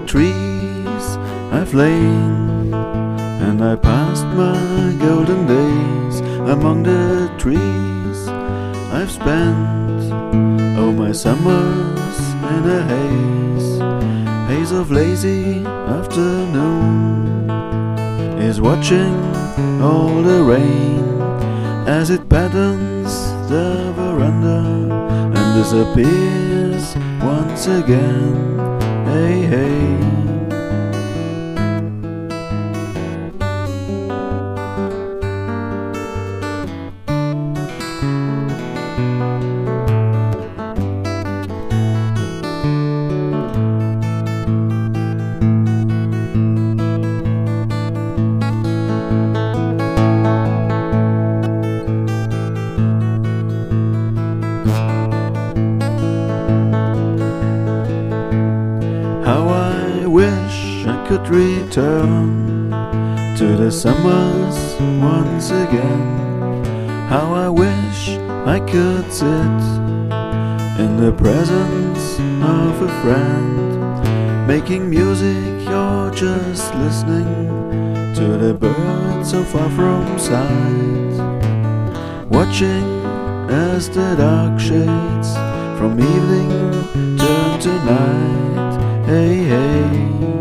trees I've lain, and I passed my golden days among the trees I've spent. Oh, my summers in a haze of lazy afternoon is watching all the rain as it patterns the veranda and disappears once again. Hey, hey. How I wish I could return to the summers once again. How I wish I could sit in the presence of a friend, making music or just listening to the birds so far from sight, watching as the dark shades from evening turn to night. Hey, hey.